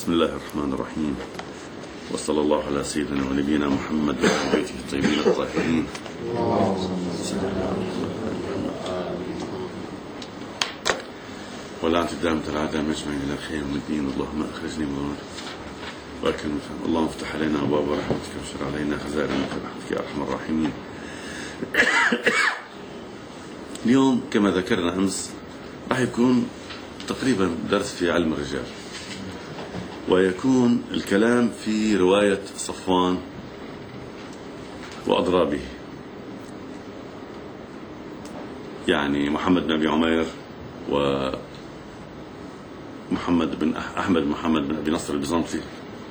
بسم الله الرحمن الرحيم، وصلى الله على سيدنا ونبينا محمد وعلى بيته الطيبين الطاهرين. ولا الدامة العدامة اجمعين الى خير من الدين. اللهم اخرجني من واكرم، اللهم افتح علينا ابواب رحمتك واشر علينا خزائن رحمتك يا ارحم الراحمين. اليوم كما ذكرنا امس راح يكون تقريبا درس في علم الرجال، ويكون الكلام في رواية صفوان وأضرابه، يعني محمد بن أبي عمير ومحمد بن أحمد محمد بن أبي نصر البيزنطي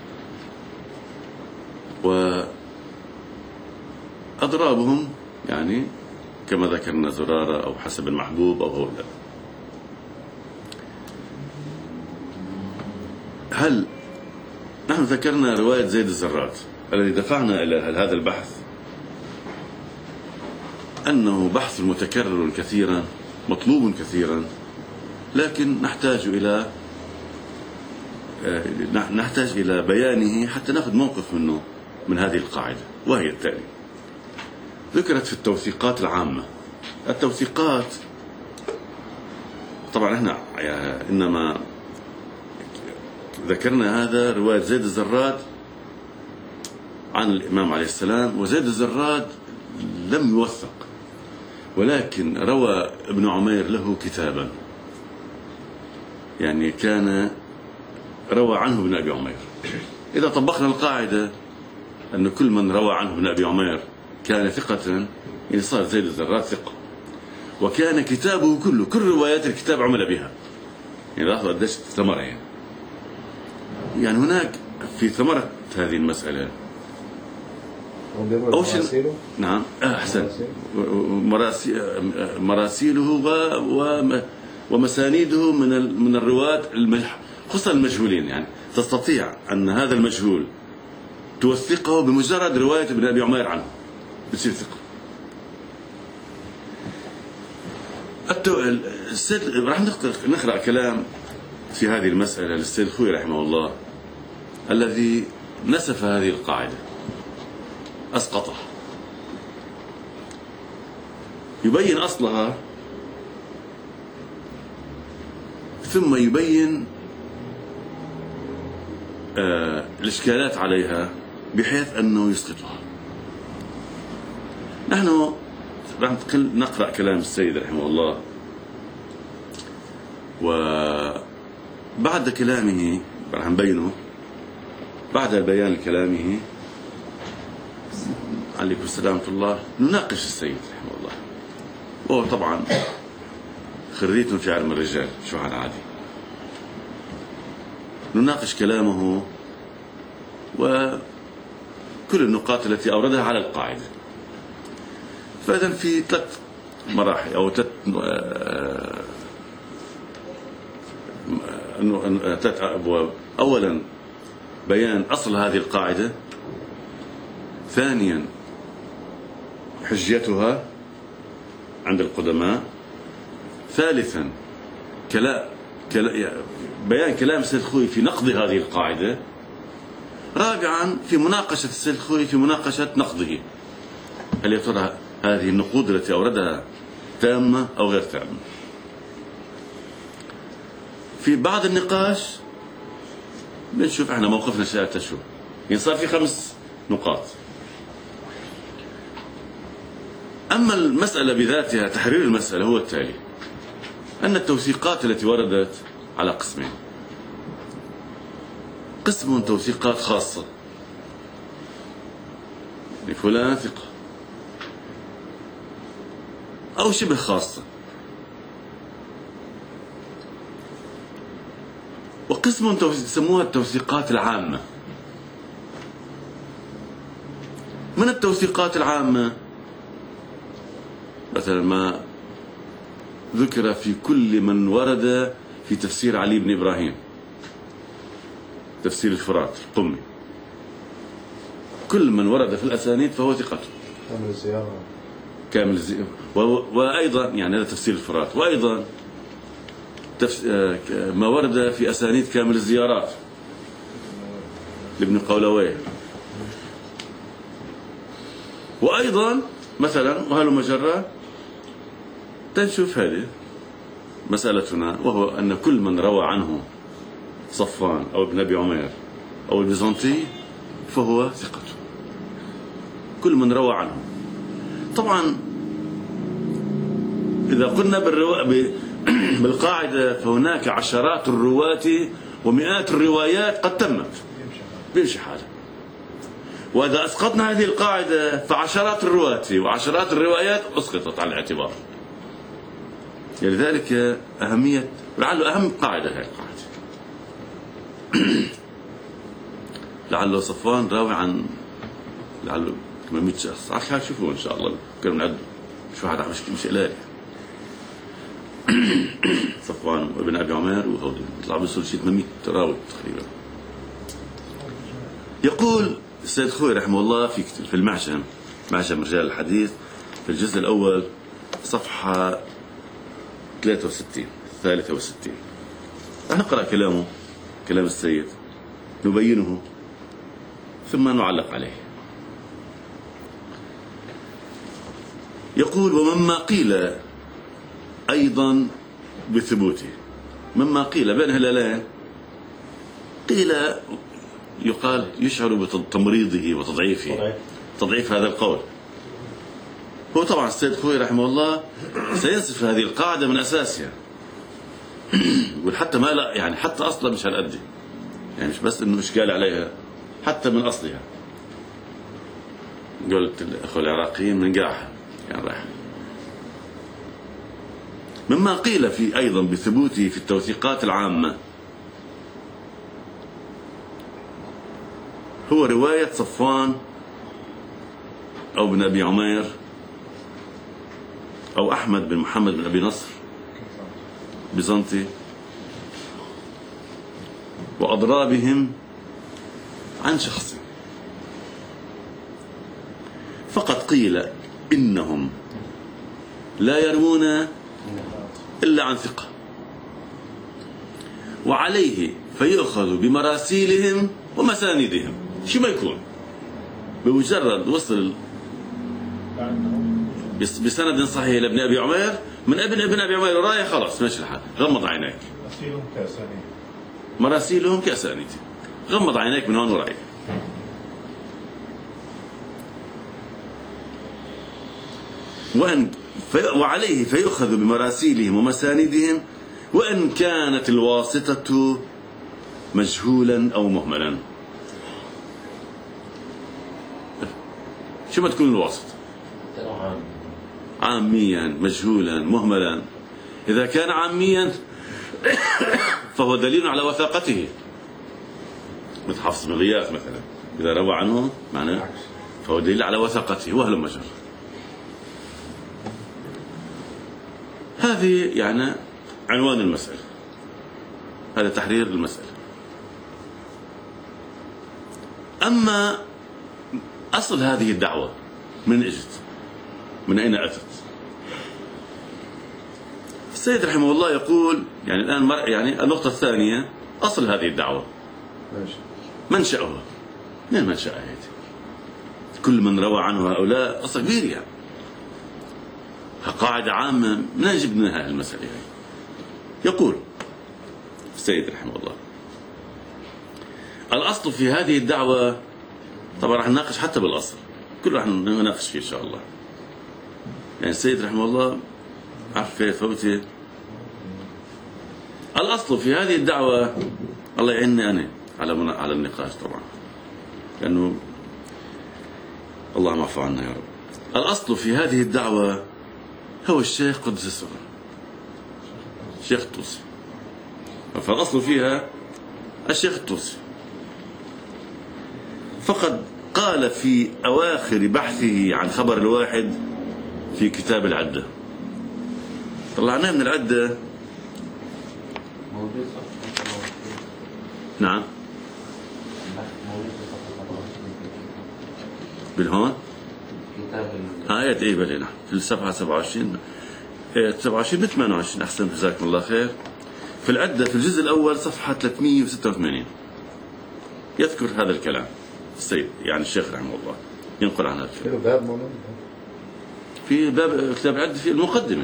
وأضرابهم، يعني كما ذكرنا زرارة أو حسب المحبوب أو هؤلاء. هل نحن ذكرنا رواية زيد الزراد الذي دفعنا إلى هذا البحث أنه بحث متكرر كثيرا مطلوب كثيرا، لكن نحتاج إلى بيانه حتى نأخذ موقف منه من هذه القاعدة، وهي التالي. ذكرت في التوثيقات العامة. التوثيقات طبعا احنا إنما ذكرنا هذا رواية زيد الزراد عن الإمام عليه السلام، وزيد الزراد لم يوثق، ولكن روى ابن عمير له كتابا، يعني كان روى عنه ابن أبي عمير. إذا طبقنا القاعدة أن كل من روى عنه ابن أبي عمير كان ثقة، يعني صار زيد الزراد ثقة، وكان كتابه كل روايات الكتاب عمل بها. يعني لاحظوا قديش ثمرة، يعني هناك في ثمرة هذه المسألة مراسيله؟ نعم أحسن، مراسيله ومسانيده من الرواة خصوصا المجهولين. يعني تستطيع أن هذا المجهول توثقه بمجرد رواية ابن أبي عمير عنه، بتصير ثقة. راح نقرأ كلام في هذه المسألة للسيد الخوئي رحمه الله، الذي نسف هذه القاعدة، أسقطها، يبين أصلها ثم يبين الإشكالات عليها بحيث أنه يسقطها. نحن راح نقرأ كلام السيد رحمه الله، وبعد كلامه راح نبينه. بعد بيان كلامه عليكم السلام ورحمة الله نناقش السيد رحمه الله، وهو طبعا خريج في علم الرجال شو على عادي. نناقش كلامه وكل النقاط التي أوردها على القاعدة. فإذا في ثلاث مراحل أو ثلاث أبواب. أولا بيان أصل هذه القاعدة، ثانيا حجيتها عند القدماء، ثالثا بيان كلام السيد الخوئي في نقض هذه القاعدة، رابعا في مناقشة السيد الخوئي في مناقشة نقضه. هل يا ترى هذه النقود التي أوردها تامة أو غير تامة؟ في بعض النقاش بنشوف احنا موقفنا شاء شو، يعني صار في 5 نقاط. أما المسألة بذاتها، تحرير المسألة هو التالي: أن التوثيقات التي وردت على قسمين. قسم توثيقات خاصة لفلان ثقة أو شبه خاصة، وقسم يسموها التوثيقات العامة. من التوثيقات العامة مثلا ما ذكر في كل من ورد في تفسير علي بن إبراهيم، تفسير الفرات القمي، كل من ورد في الأسانيد فهو ثقة كامل الزيارة. وأيضا يعني هذا تفسير الفرات، وأيضا ما ورد في أسانيد كامل الزيارات لابن قولويه. وأيضا مثلا وهلم جرا تنشوف هذه مسألتنا، وهو أن كل من روى عنه صفوان أو ابن أبي عمير أو البيزنطي فهو ثقة، كل من روى عنه. طبعا إذا قلنا بالقاعدة فهناك عشرات الرواة ومئات الروايات قد تمت، بيمشي حاله. وإذا أسقطنا هذه القاعدة فعشرات الرواة وعشرات الروايات أسقطت على الاعتبار. لذلك أهمية، لعله أهم قاعدة هذه القاعدة. لعله صفوان راوي عن لعله 800 شخص، عشان شوفوا إن شاء الله كنا بنعد شو هذا مش إلهي. صفوان وابن أبي عمير وهودي يطلع بيوصل شيء 800 راوي تقريبا. يقول السيد خوي رحمه الله في المعجم، معجم رجال الحديث، في الجزء الأول صفحة 63 نقرأ كلامه، كلام السيد، نبينه ثم نعلق عليه. يقول: ومما قيل أيضا بثبوته، مما قيل بين هلالين، قيل يقال يشعر بتمريضه وتضعيفه، تضعيف هذا القول. هو طبعا السيد خوي رحمه الله سينسف هذه القاعدة من أساسها، وحتى ما لا يعني حتى أصلا مش هالقد، يعني مش بس إنه إشكال عليها، حتى من أصلها. قلت الأخوة العراقيين من قاعها يعني راح. مما قيل في أيضا بثبوته في التوثيقات العامة هو رواية صفوان أو ابن أبي عمير أو أحمد بن محمد بن أبي نصر بيزنطي وأضرابهم عن شخص، فقد قيل إنهم لا يروون إلا عن ثقة، وعليه فيؤخذ بمراسيلهم ومساندهم. شو ما يكون بمجرد وصل بسند صحيح لابن أبي عمير من ابن أبي عمير رايح خلاص ماشي الحال، غمض عينيك. مراسيلهم كأسانيد، غمض عينيك من هون ورايح. وعليه فيؤخذ بمراسيلهم ومساندهم وإن كانت الواسطة مجهولا أو مهملا. شو ما تكون الواسطة؟ عاميا، مجهولا، مهملا. إذا كان عاميا فهو دليل على وثاقته، مثل حفص بن غياث مثلا، إذا روى عنه معناه فهو دليل على وثاقته وهلم جر. هذه يعني عنوان المسألة، هذا تحرير المسألة. أما أصل هذه الدعوة من أجت، من أين أتت؟ السيد رحمه الله يقول يعني الآن يعني النقطة الثانية، أصل هذه الدعوة منشأها، من منشأها هذه؟ كل من روى عنه هؤلاء أصل كبير، يعني قاعدة عامة من نجيب منها المسألة هذه. يقول السيد رحمه الله: الأصل في هذه الدعوة، طبعا راح نناقش حتى بالأصل، كل راح نناقش فيه إن شاء الله. يعني السيد رحمه الله عارف كيف فوتي. الأصل في هذه الدعوة، الله يعينني أنا على النقاش طبعا، لأنه اللهم اعف عنا يا رب. الأصل في هذه الدعوة هو الشيخ قدس السر، الشيخ الطوسي. فالأصل فيها الشيخ الطوسي. فقد قال في أواخر بحثه عن خبر الواحد في كتاب العدة، طلعناه من العدة. نعم بالهون آيات إيه بلينا في الصفحة 27 27 ب 28 أحسن، جزاكم الله خير. في العدة في الجزء الأول صفحة 386 يذكر هذا الكلام السيد يعني الشيخ رحمه الله ينقل عن هذا الكلام. في باب كتاب العد في المقدمة.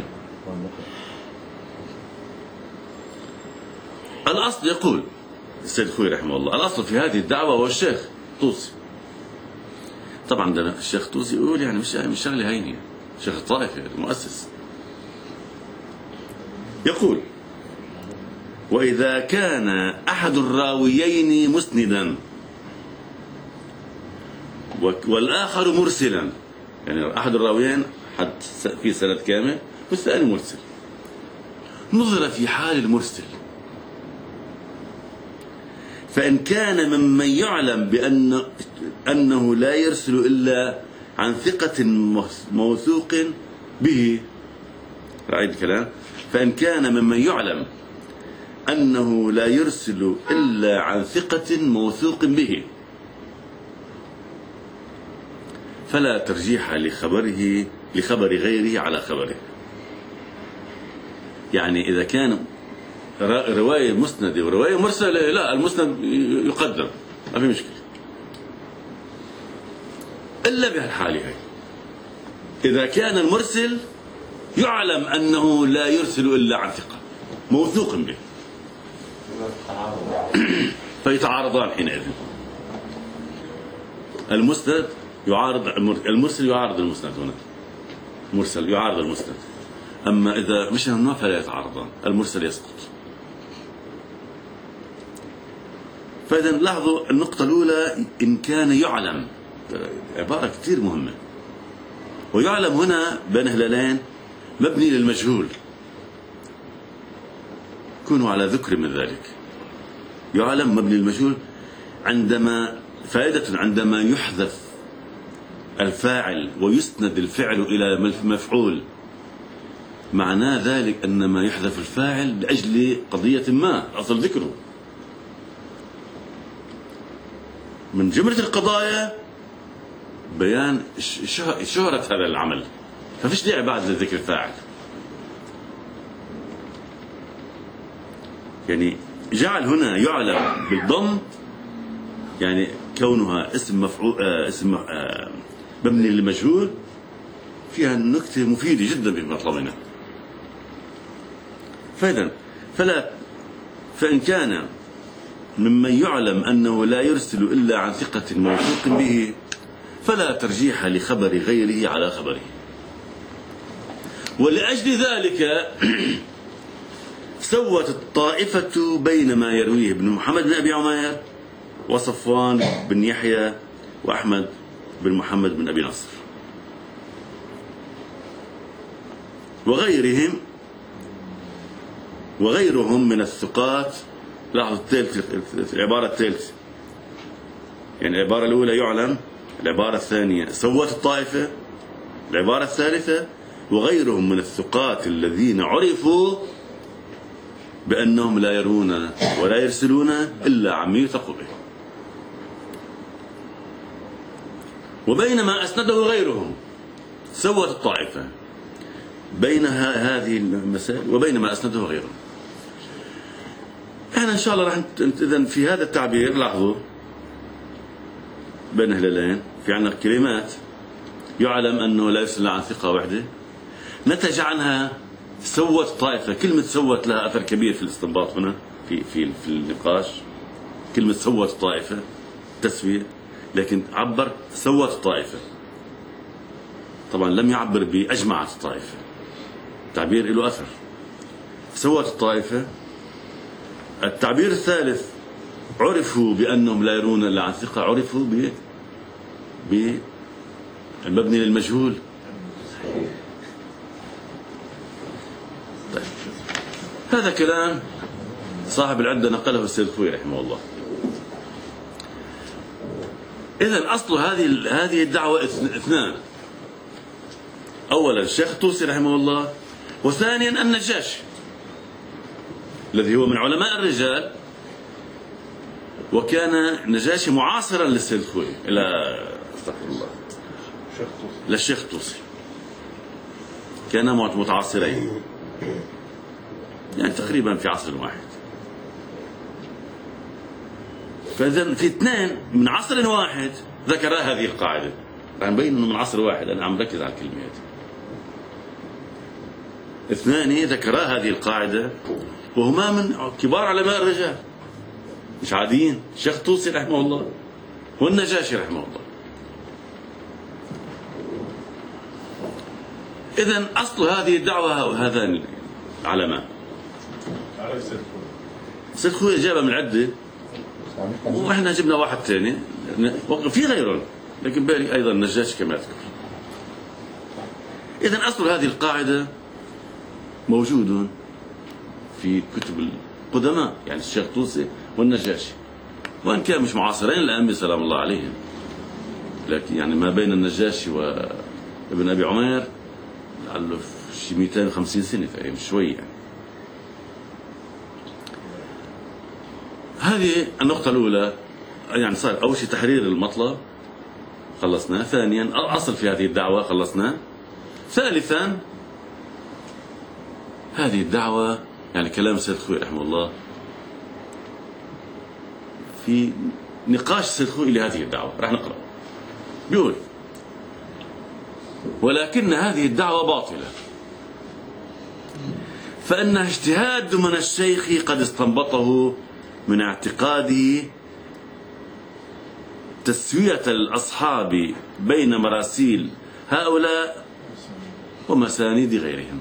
الأصل يقول السيد الخوئي رحمه الله الأصل في هذه الدعوة هو الشيخ طوسي. طبعا ده الشيخ طوسي يقول يعني مش شغله هينه، شيخ الطائفة المؤسس يقول: وإذا كان أحد الراويين مسندا والآخر مرسلا، يعني أحد الراويين حد في سند كامل والثاني مرسل، نظر في حال المرسل، فإن كان ممن يعلم أنه لا يرسل إلا عن ثقة موثوق به، رأيت الكلام، فإن كان ممن يعلم أنه لا يرسل إلا عن ثقة موثوق به فلا ترجيح لخبر غيره على خبره. يعني إذا كان رواية مسندة ورواية مرسلة، لا، المسند يقدم، ما في مشكلة، إلا بهالحالة هاي إذا كان المرسل يعلم أنه لا يرسل إلا عن ثقة موثوق به فيتعارضان حينئذ. المسند يعارض المرسل، يعارض المسند، هنا مرسل يعارض المسند. أما إذا مش هالنوع فلا يتعارضان، المرسل يسقط. فإذا لاحظوا النقطة الأولى إن كان يعلم، عبارة كثير مهمة، ويعلم هنا بين هلالين مبني للمجهول، كونوا على ذكر من ذلك. يعلم مبني للمجهول عندما يحذف الفاعل ويسند الفعل إلى مفعول، معناه ذلك أن ما يحذف الفاعل لأجل قضية ما أصل ذكره. من جملة القضايا بيان شهرة هذا العمل، ففيش داعي بعد لذكر الفاعل. يعني جعل هنا يعلم بالضم، يعني كونها اسم مفعول اسم مبني للمجهول، فيها نكتة مفيدة جدا بمطلبنا. فإن كان ممن يعلم أنه لا يرسل إلا عن ثقة موثوق به فلا ترجيح لخبر غيره على خبره. ولأجل ذلك سوت الطائفة بين ما يرويه ابن محمد بن أبي عمير وصفوان بن يحيى وأحمد بن محمد بن أبي نصر وغيرهم من الثقات. لاحظوا العبارة الثالثة، يعني العبارة الأولى يعلم، العبارة الثانية سوت الطائفة، العبارة الثالثة وغيرهم من الثقات الذين عرفوا بأنهم لا يرون ولا يرسلون إلا عما يثق به. وبينما أسنده غيرهم سوت الطائفة بين هذه المسائل وبينما أسنده غيرهم. احنا ان شاء الله راح إذن في هذا التعبير لاحظوا بين هلالين في عندنا كلمات يعلم انه لا يرسل عن ثقة واحدة، نتج عنها سوت طائفة. كلمة سوت لها اثر كبير في الاستنباط هنا في النقاش. كلمة سوت طائفة تسوية، لكن عبر سوت الطائفة، طبعا لم يعبر بأجمعت الطائفة، تعبير له أثر. سوت الطائفة. التعبير الثالث عرفوا بأنهم لا يرون إلا عن ثقة، عرفوا بالمبني للمجهول. طيب. هذا كلام صاحب العدة نقله السيد الخوئي رحمه الله. إذن أصل هذه الدعوة اثنان: أولا الشيخ الطوسي رحمه الله، وثانيا النجاشي الذي هو من علماء الرجال، وكان النجاشي معاصرا للسيد الخوئي إلى استغفر الله للشيخ الطوسي، كانا متعاصرين يعني تقريبا في عصر واحد. فإذا في اثنين من عصر واحد ذكرا هذه القاعدة. رح نبين انه من عصر واحد، انا عم ركز على الكلمات. اثنان ذكرا هذه القاعدة وهما من كبار علماء الرجال، مش عاديين، الشيخ طوسي رحمه الله والنجاشي رحمه الله. إذن أصل هذه الدعوة هذان العلماء. سيد خوي جابها من عدة وإحنا جبنا واحد ثاني في غيرهم، لكن بالي أيضا النجاشي كما أذكر. إذن أصل هذه القاعدة موجود في كتب القدماء، يعني الشيخ طوسي والنجاشي، وإن كان مش معاصرين الأئمة سلام الله عليهم، لكن يعني ما بين النجاشي وابن أبي عمير لعله شي 250 سنة تقريبا، شوي يعني. هذه النقطة الأولى، يعني صار أول شيء تحرير المطلب خلصنا، ثانيا أصل في هذه الدعوة خلصنا، ثالثا هذه الدعوة يعني كلام السيد خوي رحمه الله في نقاش السيد خوي لهذه الدعوة. راح نقرأ. بيقول: ولكن هذه الدعوة باطلة، فإنها اجتهاد من الشيخ قد استنبطه من اعتقاده تسوية الأصحاب بين مراسيل هؤلاء ومسانيد غيرهم،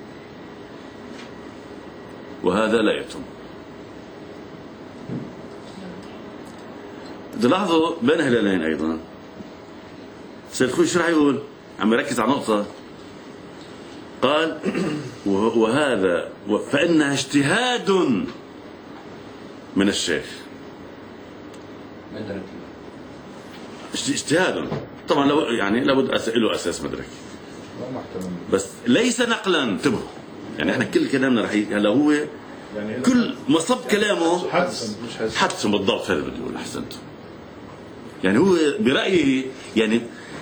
وهذا لا يتم. تلاحظوا بين هلالين أيضا سيد خوي شو راح يقول؟ عم يركز على نقطة. قال: وهذا فإنها اجتهاد من الشيخ. اجتهاد طبعا يعني لابد له أساس مدرك، بس ليس نقلا. انتبهوا، يعني احنا كل كلامنا رح هلا هو يعني كل مصب كلامه حدس بالضبط. هذا بدي اقول. احسنتم. يعني هو برأيه يعني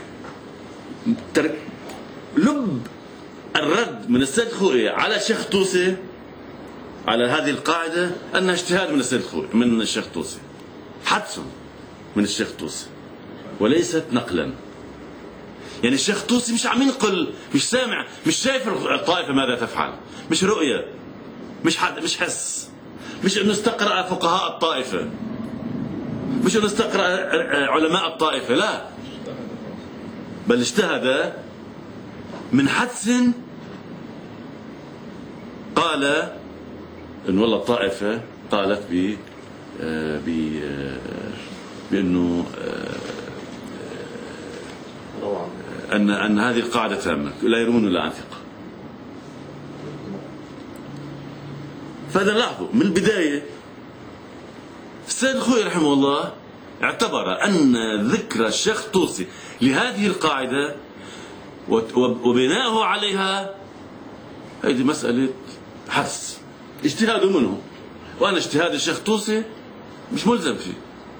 لب الرد من السيد خوئي على الشيخ طوسي على هذه القاعدة أنها اجتهاد من السيد خوئي من الشيخ طوسي، حدس من الشيخ طوسي وليست نقلا. يعني الشيخ طوسي مش عم ينقل، مش سامع، مش شايف الطائفة ماذا تفعل، مش رؤية، مش حس، مش انه استقرأ فقهاء الطائفة، مش انه استقرأ علماء الطائفة، لا، بل اجتهد من حدس. قال ان والله الطائفة قالت بانه أن هذه القاعدة تامة، لا يرون إلا عن ثقة. فهذا لاحظوا من البداية السيد خوي رحمه الله اعتبر أن ذكر الشيخ طوسي لهذه القاعدة وبناءه عليها هذه مسألة حدس، اجتهاد منه، وأنا اجتهاد الشيخ طوسي مش ملزم فيه.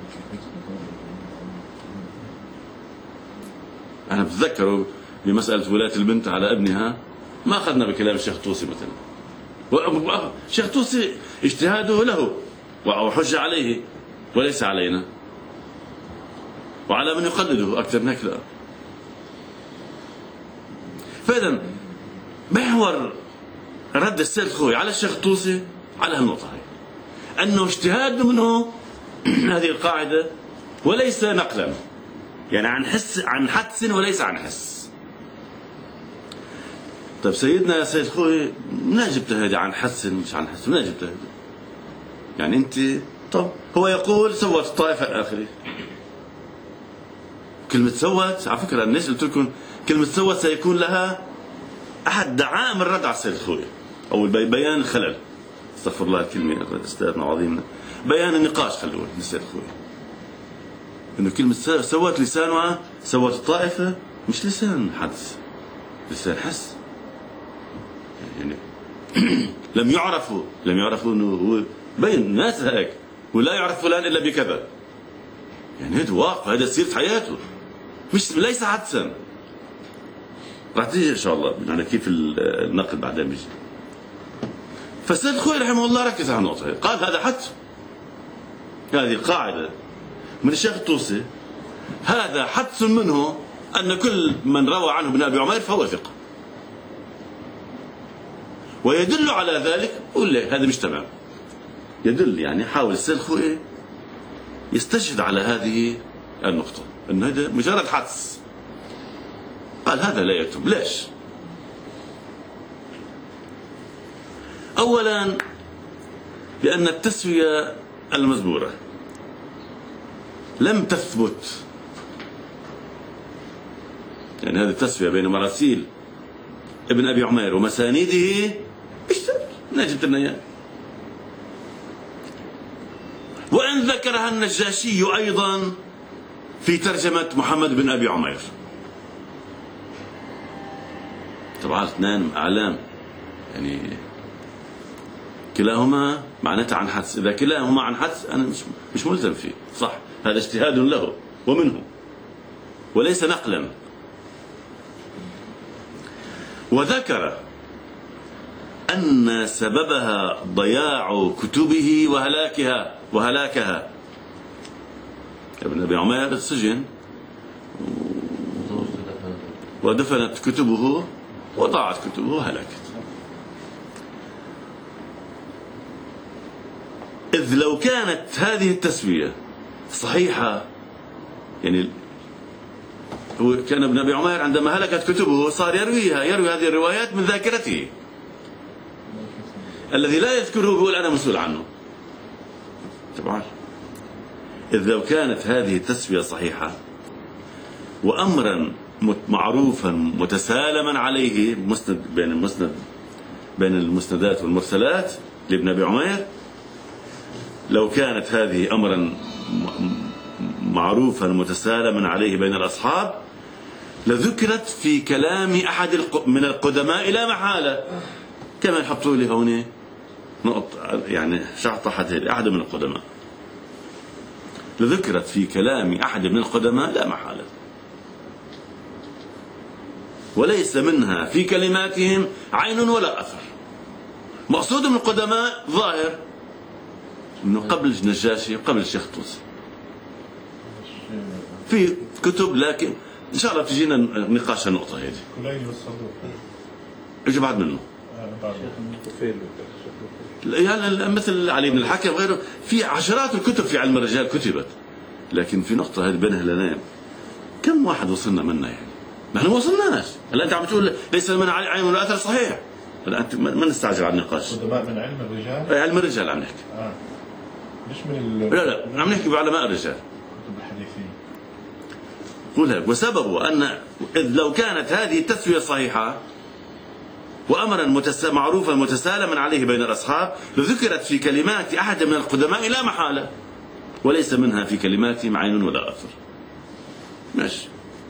أنا بتذكروا بمسألة ولاية البنت على ابنها ما أخذنا بكلام الشيخ طوسي مثلا. الشيخ طوسي اجتهاده له وحج عليه وليس علينا وعلى من يقلده أكثر من هيك. لا. فإذا محور رد السيد خوي على الشيخ طوسي على هالنقطة هي أنه اجتهاد منه هذه القاعدة وليس نقلا، يعني عن حدس وليس عن حس. طيب سيدنا يا سيد خوي منين جبتها هذه عن حدس مش عن حس؟ منين جبتها هذه؟ يعني انت طب هو يقول سوت الطائفة الآخرة. كلمة سوت على فكرة الناس قلت لكم كلمة سوت سيكون لها أحد دعائم الرد على السيد خوي أو بيان الخلل. استغفر الله الكلمة أستاذنا وعظيمنا، بيان النقاش خلوه للسيد خوي. إنه كلمة سوت لسانها سوت الطائفة مش لسان حدس، لسان حس. يعني لم يعرفوا إنه هو بين الناس هيك، ولا يعرف فلان إلا بكذا. يعني هذا واقع، هذا سيرة حياته، مش ليس حدسا. راح تيجي إن شاء الله على كيف النقد بعدين بيجي. فالسيد خوي رحمه الله ركز على النقطة، قال هذا حدس، هذه القاعدة من الشيخ الطوسي هذا حدس منه أن كل من روى عنه ابن أبي عمير فهو ثقة، ويدل على ذلك. قول لي هذا مش تمام، يدل يعني حاول السيد الخوئي يستشهد على هذه النقطة أن هذا مجرد حدس. قال هذا لا يتم. ليش؟ أولا لأن التسوية المذكورة لم تثبت، يعني هذه التسوية بين مراسيل ابن أبي عمير ومسانيده نجد النيان. وإن ذكرها النجاشي أيضا في ترجمة محمد بن أبي عمير. طبعا اثنان أعلام، يعني كلاهما معناتها عن حدس. إذا كلاهما عن حدس أنا مش ملزم فيه، صح، هذا اجتهاد له ومنه وليس نقلا. وذكر أن سببها ضياع كتبه وهلاكها. ابن أبي عمير السجن ودفنت كتبه وضاعت كتبه وهلكت. إذ لو كانت هذه التسوية صحيحة، يعني هو كان ابن أبي عمير عندما هلكت كتبه صار يروي هذه الروايات من ذاكرته، الذي لا يذكره يقول أنا مسؤول عنه. طبعا إذ لو كانت هذه التسوية صحيحة وأمرا معروفا متسالما عليه بين المسندات والمرسلات لابن أبي عمير، لو كانت هذه أمرا معروفا متسالما عليه بين الأصحاب لذكرت في كلام أحد من القدماء لا محالة، كما يحطوا لي هون نقطة، يعني شعطة أحد من القدماء، لذكرت في كلام أحد من القدماء لا محالة، وليس منها في كلماتهم عين ولا أثر. مقصود من القدماء ظاهر انه قبل النجاشي وقبل الشيخ الطوسي في كتب، لكن ان شاء الله تجينا نقاش النقطه هذه. كليني والصدوق ايش بعد منه؟ يعني مثل علي بن الحكم وغيره، في عشرات الكتب في علم الرجال كتبت، لكن في نقطه هذه بين هلالين كم واحد وصلنا منها؟ يعني نحن ما وصلناش. هلا انت عم تقول ليس من عين ولا اثر، صحيح. هلا انت ما نستعجل على النقاش. قدماء من علم الرجال؟ علم الرجال عم نحكي. مش من لا عم نحكي بعلماء الرجال. كتب الحديثين. قول هيك. وسببه أن إذ لو كانت هذه التسوية صحيحة وأمرا معروفا متسالما عليه بين الأصحاب لذكرت في كلمات أحد من القدماء لا محالة، وليس منها في كلماتهم عين ولا أثر. ماشي.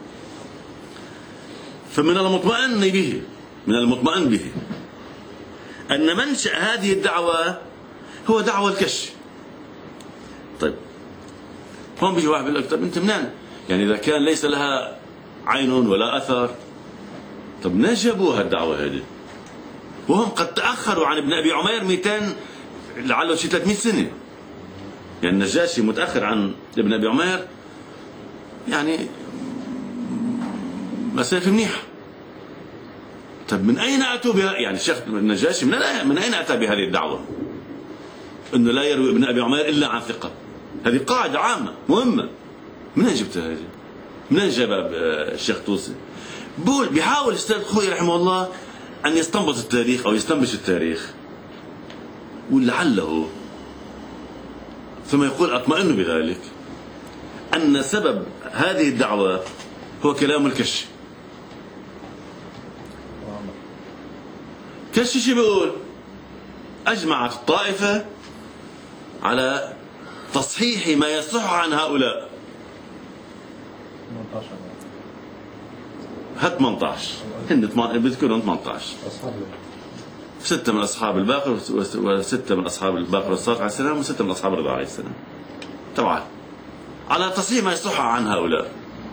فمن المطمئن به أن منشأ هذه الدعوة هو دعوة الكشف. طيب هون بيجي واحد بيقول لك طب انت منين؟ يعني اذا كان ليس لها عين ولا اثر، طب منين جابوها الدعوه هذه؟ وهم قد تاخروا عن ابن ابي عمير 200 لعله شي 300 سنه. يعني النجاشي متاخر عن ابن ابي عمير يعني مسافه منيحه. طب من اين اتوا بها؟ يعني الشيخ النجاشي من اين اتى بهذه الدعوه؟ انه لا يروي ابن ابي عمير الا عن ثقه. هذه قاعده عامه مهمه. من اين جبتها هذه؟ من اين جابها الشيخ طوسي؟ بيحاول الاستاذ الخوئي رحمه الله ان يستنبط التاريخ او يستنبش التاريخ، ولعله ثم يقول اطمئن بذلك ان سبب هذه الدعوه هو كلام الكشي. كشي شو بيقول؟ اجمعت الطائفه على تصحيح ما يصح عن هؤلاء. 18 هن بذكرهم 18 6 من اصحاب الباقر و6 من اصحاب الباقر والصادق عليه السلام و6 من اصحاب الرضا عليه السلام. طبعا على تصحيح ما يصح عن هؤلاء.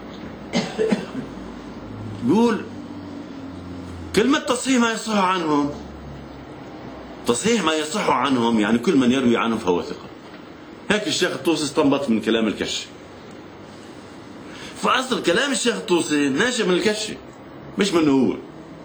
بيقول كلمة تصحيح ما يصح عنهم، تصحيح ما يصح عنهم يعني كل من يروي عنهم فهو ثقة. هيك الشيخ الطوسي استنبط من كلام الكشف فأصل كلام الشيخ الطوسي ناشئ من الكشي مش منه هو.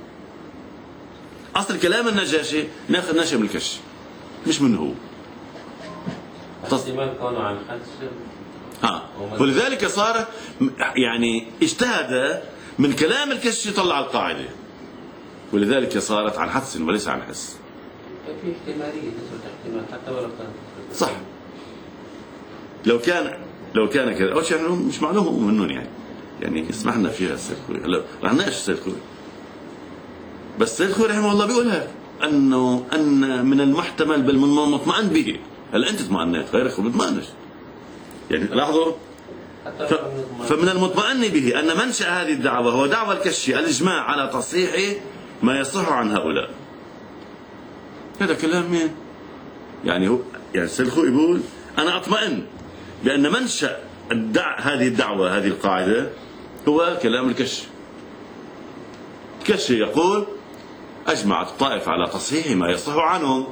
أصل كلام النجاشي ناشئ من الكشي مش منه هو. احتمال كونه عن حدس. ولذلك صار يعني اجتهد من كلام الكشي طلع القاعدة، ولذلك صارت عن حدس وليس عن حس. في احتمالية نسبة احتمال حتى ولو كان صح. لو كان كذا أول شيء مش معلوم منهم يعني اسمحنا فيها السيد خوي. هلا رح نناقش السيد خوي، بس السيد خوي رحمه الله بيقولها أن من المحتمل بل من المطمئن به. هلا أنت اطمئنت غيرك ما بيطمئنش يعني. لاحظوا فمن المطمئن به أن منشأ هذه الدعوة هو دعوة الكشي الإجماع على تصحيح ما يصح عن هؤلاء. هذا كلام مين؟ يعني السيد الخوئي يقول أنا أطمئن بأن منشأ هذه الدعوة هذه القاعدة هو كلام الكشي. الكشي يقول أجمعت الطائفة على تصحيح ما يصح عنهم.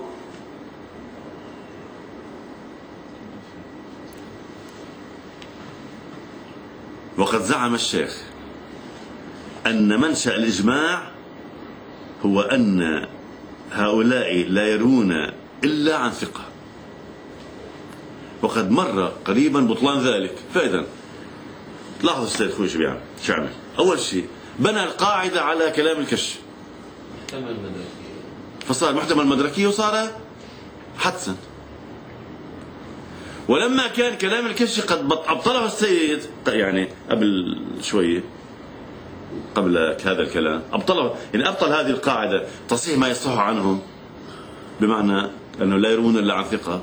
وقد زعم الشيخ أن منشأ الإجماع هو أن هؤلاء لا يرون إلا عن ثقة، وقد مر قريبا بطلان ذلك. فإذا لاحظوا السيد خوي شو عمل. أول شيء بنى القاعدة على كلام الكشف فصار محتمل مدركي وصار حدسا. ولما كان كلام الكشف قد أبطله السيد يعني قبل شوية قبل هذا الكلام أبطله، يعني أبطل هذه القاعدة تصحيح ما يصح عنهم بمعنى أنه لا يرون إلا عن ثقة.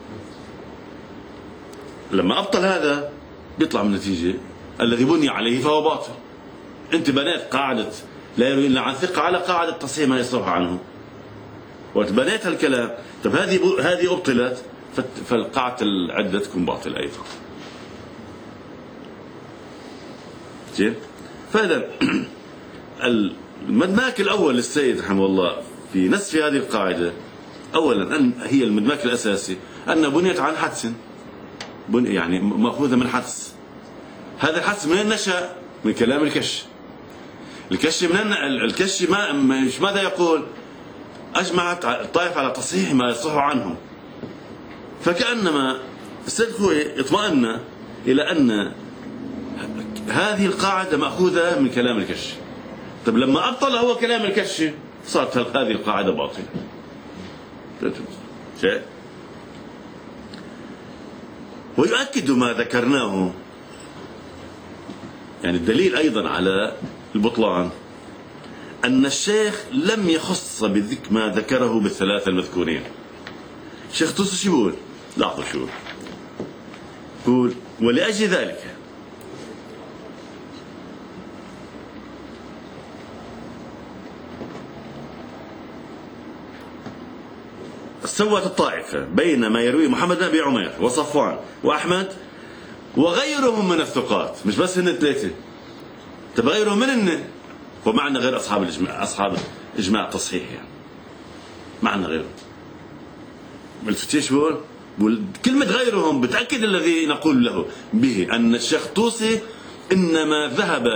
لما أبطل هذا بيطلع من النتيجة الذي بني عليه فهو باطل. أنت بنيت قاعدة لا يرون إلا عن ثقة على قاعدة تصحيح ما يصح عنه وبنيت الكلام. طب هذه أبطلت فالقاعدة العدة تكون باطلة أيضا. زين. فإذا المدماك الأول للسيد رحمه الله في نسف هذه القاعدة أولا أن هي المدماك الأساسي أن بنيت عن حدس، يعني مأخوذة من حدس. هذا الحدس من نشأ من كلام الكشي. الكشي ماذا يقول؟ أجمعت الطائفة على تصحيح ما يصح عنه. فكأنما السيد خوي اطمأن إلى أن هذه القاعدة مأخوذة من كلام الكشي. طب لما أبطل هو كلام الكشي صارت هذه القاعدة باطلة. شيء ويؤكد ما ذكرناه، يعني الدليل أيضا على البطلان أن الشيخ لم يخص بذكر ما ذكره بالثلاثة المذكورين. الشيخ طوسي شو بيقول؟ لاحظوا شو بيقول: ولأجل ذلك سوت الطائفة بين ما يروي محمد بن أبي عمير وصفوان وأحمد وغيرهم من الثقات. مش بس هن الثلاثة، طب غيرهم من هن؟ ومعنا غير أصحاب إجماع التصحيح، يعني معنا غيرهم. الفتيش بيقول كلمة غيرهم بتأكد الذي نقول له به أن الشيخ طوسي إنما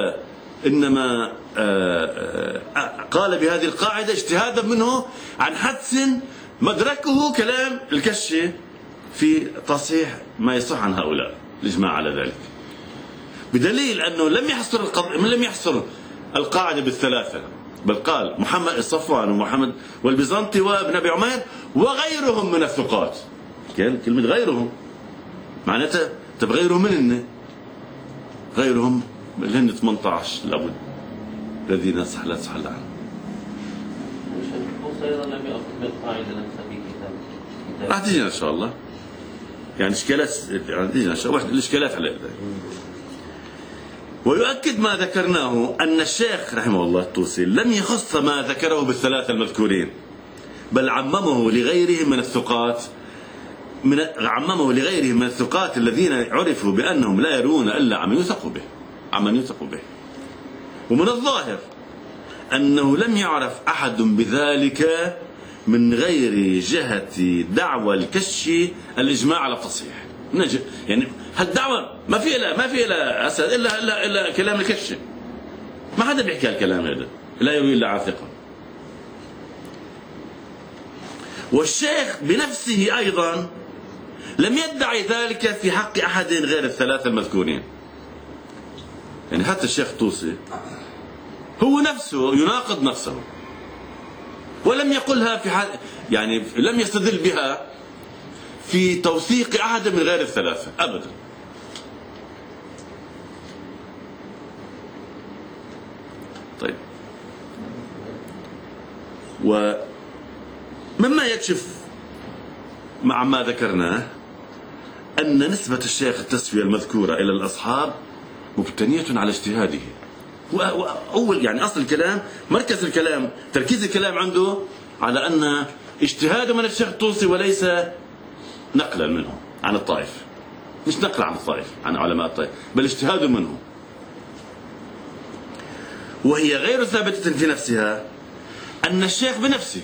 قال بهذه القاعدة اجتهادا منه عن حدس مدركه كلام الكشي في تصحيح ما يصح عن هؤلاء، الإجماع على ذلك، بدليل أنه لم يحصر القاعدة بالثلاثة، بل قال محمد الصفوان ومحمد والبيزنطي وابن أبي عمير وغيرهم من الثقات. كلمة غيرهم معناتها طب غيرهم من غيرهم اللي هن 18 لابد الذين لا صح عنهم. راح تجينا ان شاء الله، يعني اشكالات تجينا ان شاء الله الاشكالات على ذلك. ويؤكد ما ذكرناه أن الشيخ رحمه الله الطوسي لم يخص ما ذكره بالثلاثة المذكورين، بل عممه لغيرهم من الثقات الذين عرفوا بأنهم لا يرون إلا عمن يثق به. ومن الظاهر أنه لم يعرف أحد بذلك من غير جهة دعوى الكشي الإجماع على التصحيح. يعني هالدعوة ما في لها أساس إلا كلام الكشة. ما حدا بيحكي هالكلام هذا، لا يروي إلا عن ثقة. والشيخ بنفسه أيضا لم يدعي ذلك في حق أحد غير الثلاثة المذكورين. يعني حتى الشيخ طوسي هو نفسه يناقض نفسه، ولم يقلها في يعني لم يستدل بها في توثيق أحد من غير الثلاثة أبدا. طيب، ومما يكشف مع ما ذكرناه أن نسبة الشيخ التسوية المذكورة إلى الأصحاب مبتنية على اجتهاده. وأول يعني أصل الكلام، مركز الكلام، تركيز الكلام عنده على أن اجتهاده من الشيخ الطوسي وليس نقلا منه عن الطائف، مش نقل عن الطائف عن علماء الطائف، بل اجتهاده منه. وهي غير ثابتة في نفسها أن الشيخ بنفسه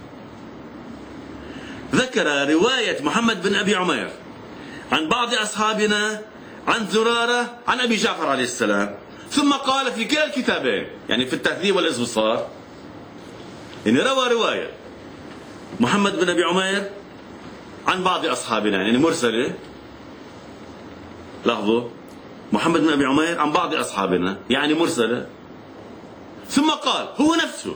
ذكر رواية محمد بن أبي عمير عن بعض أصحابنا عن زرارة عن أبي جعفر عليه السلام، ثم قال في كلا الكتابين، يعني في التهذيب والإستصار، يعني روى رواية محمد بن أبي عمير عن بعض أصحابنا، يعني مرسلة. لاحظوا، محمد بن أبي عمير عن بعض أصحابنا يعني مرسلة، ثم قال هو نفسه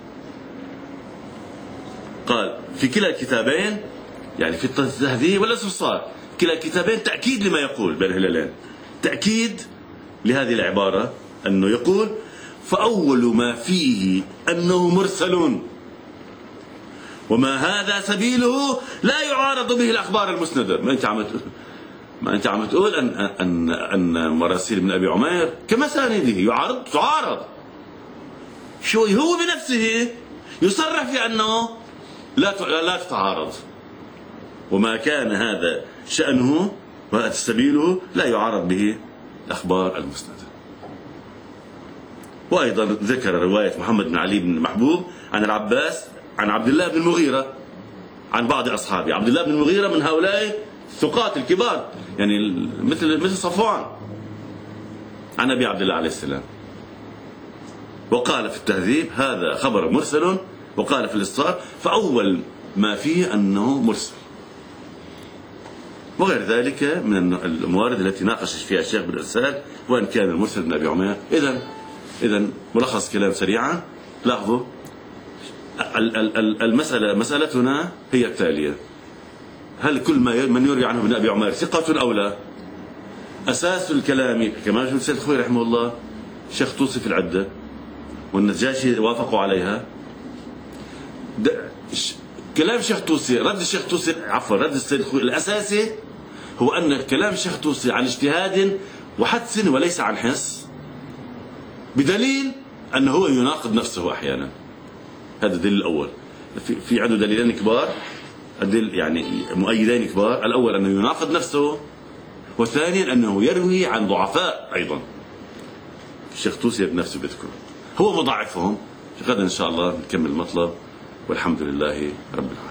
قال في كلا الكتابين، يعني في التهذيب والإستصار، كلا الكتابين تأكيد لما يقول بين الهلالين، تأكيد لهذه العبارة أنه يقول فأول ما فيه أنه مرسل وما هذا سبيله لا يعارض به الأخبار المسندة. ما أنت عم تقول أن مراسيل من أبي عمير كمسانده تعارض. شو هو بنفسه يصرح في أنه لا تتعارض، وما كان هذا شأنه وهذا سبيله لا يعارض به الأخبار المسندة. وأيضا ذكر رواية محمد بن علي بن محبوب عن العباس عن عبد الله بن المغيرة عن بعض أصحابه. عبد الله بن المغيرة من هؤلاء الثقات الكبار، يعني مثل صفوان، عن أبي عبد الله عليه السلام. وقال في التهذيب هذا خبر مرسل، وقال في الإستصار فأول ما فيه أنه مرسل، وغير ذلك من الموارد التي ناقش فيها الشيخ بن الأساد، وأن كان المرسل بن أبي عمير. إذن ملخص كلام سريعا، لاحظوا مسألتنا هي التالية: هل كل من يروي عنه ابن أبي عمير ثقة أو لا؟ أساس الكلام كما يقول السيد الخوي رحمه الله، الشيخ طوسي في العدة والنجاشي وافقوا عليها. كلام الشيخ طوسي، رد الشيخ طوسي، عفوا رد السيد الخوي الأساسي هو أن كلام الشيخ طوسي عن اجتهاد وحدس وليس عن حس، بدليل أنه هو يناقض نفسه أحيانا. هذا الدليل الأول. في عنده دليلين كبار، يعني مؤيدين كبار. الأول أنه يناقض نفسه، والثاني أنه يروي عن ضعفاء أيضا. الشيخ طوسي بنفسه بيذكر هو مضاعفهم. غدا إن شاء الله نكمل المطلب، والحمد لله رب العالمين.